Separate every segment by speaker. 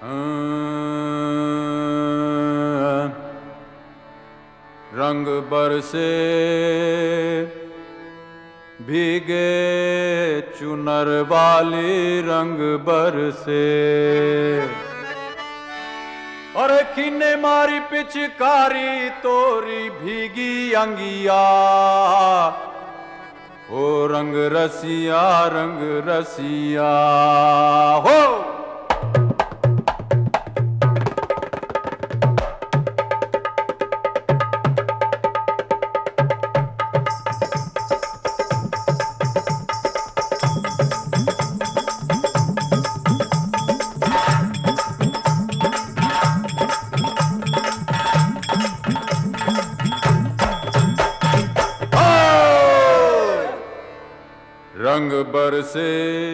Speaker 1: रंग बरसे भीगे चुनर वाली रंग बरसे। अरे किन्ने मारी पिचकारी तोरी भीगी अंगिया, ओ रंग रसिया हो। रंग बरसे,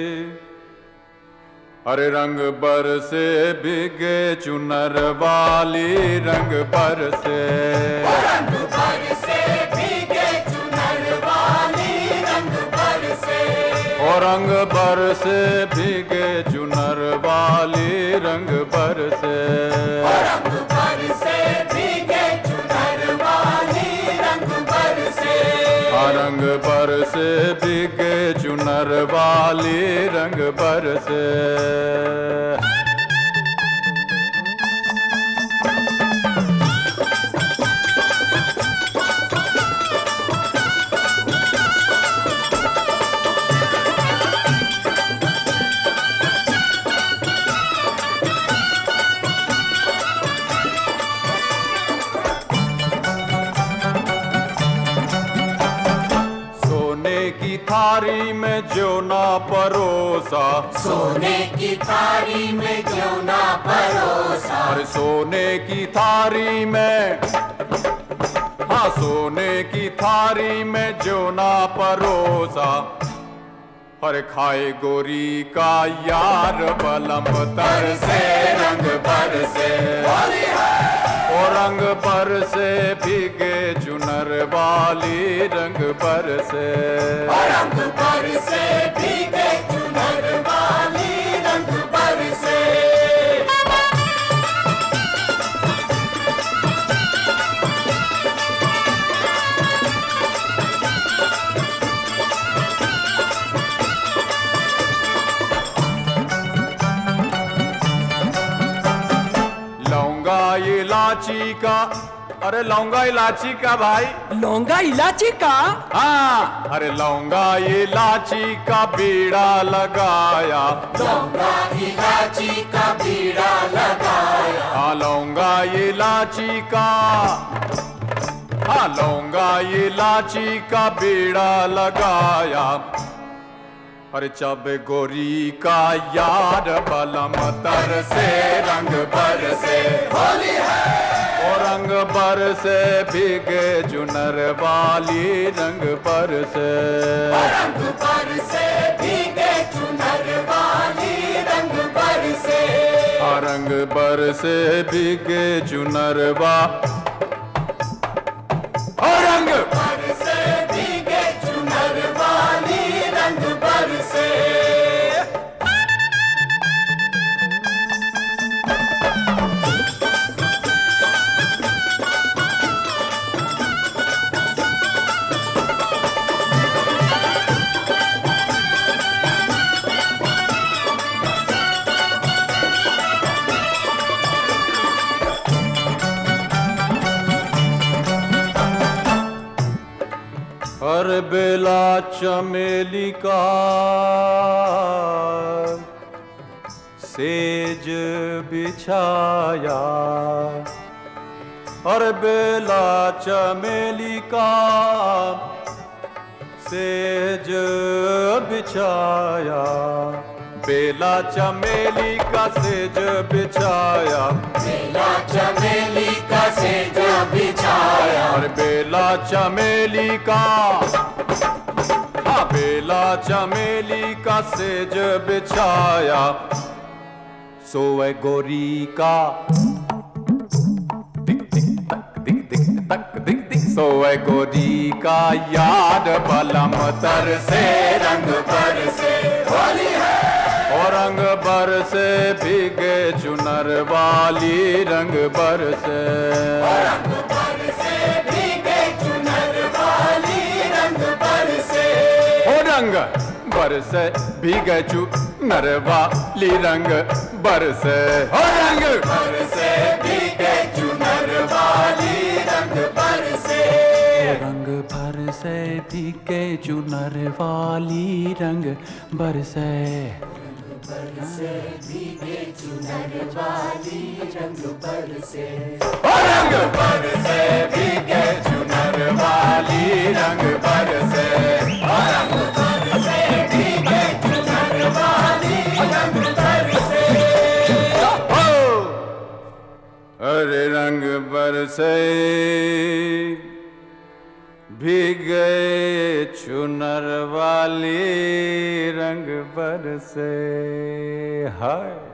Speaker 1: अरे रंग बरसे भीगे चुनर वाली रंग बरसे।
Speaker 2: रंग बरसे भीगे चुनर वाली रंग बरसे।
Speaker 1: ओ रंग बरसे भीगे चुनर वाली रंग बरसे।
Speaker 2: रंग बरसे भीगे चुनर वाली रंग बरसे।
Speaker 1: रंग बरसे भीगे चुनर वाली रंग बरसे। की थारी में जो ना परोसा,
Speaker 2: सोने की थारी में जो ना परोसा।
Speaker 1: अरे सोने की थारी में, हाँ सोने की थारी में जो ना परोसा। अरे खाए गोरी का यार बलम तर से रंग बरसे। ओ रंग बरसे भीगे चुनर वाली रंग बरसे।
Speaker 2: रंग बरसे भीगे चुनर वाली रंग बरसे।
Speaker 1: लौंगा इलाची का, अरे लौंगा इलाची का भाई,
Speaker 3: लौंगा इलाची का।
Speaker 1: हाँ अरे लौंगा इलाची का बीड़ा लगाया।
Speaker 2: लौंगा इलाची का बीड़ा लगाया।
Speaker 1: हाँ लौंगा इलाची का, हाँ लौंगा इलाची का बीड़ा लगाया। अरे चब गोरी का यार बलम तर से रंग बरसे।
Speaker 2: होली है।
Speaker 1: ओ रंग बरसे भीगे चुनर वाली रंग बरसे।
Speaker 2: रंग बरसे भीगे चुनर वाली रंग बरसे।
Speaker 1: रंग बरसे भीगे चुनर रंग
Speaker 2: बरसे भीगे चुनर वाली रंग बरसे।
Speaker 1: हर बेला चमेली का सेज बिछाया। हर बेला चमेली का सेज बिछाया। बेला चमेली का सेज बिछाया।
Speaker 2: बेला चमेली का सेज बिछाया।
Speaker 1: और बेला चमेली का, हाँ बेला चमेली का सेज बिछाया। सोए गोरी का दिक दिक तक दिक दिक तक दिक दिक। सोए गोरी का याद बलम तर से रंग बरसे।
Speaker 2: होली है।
Speaker 1: और रंग बरसे भीगे चुनर वाली रंग बरसे
Speaker 2: रंग बरसे भीगे चुनर वाली रंग बरसे
Speaker 1: ओ रंग बरसे भीगे चुनर वाली रंग बरसे ओ रंग
Speaker 2: बरसे भीगे चुनर वाली रंग बरसे
Speaker 3: रंग बरसे भीगे चुनर वाली रंग बरसे
Speaker 2: बरसे भीगे चुनर वाली रंग बरसे
Speaker 1: ओ रंग बरसे भीगे चुनर वाली रंग बरसे
Speaker 2: रंग बरसे भीगे चुनर वाली रंग बरसे
Speaker 1: ओ अरे रंग बरसे भीगे चुनर वाली रंग बरसे हाय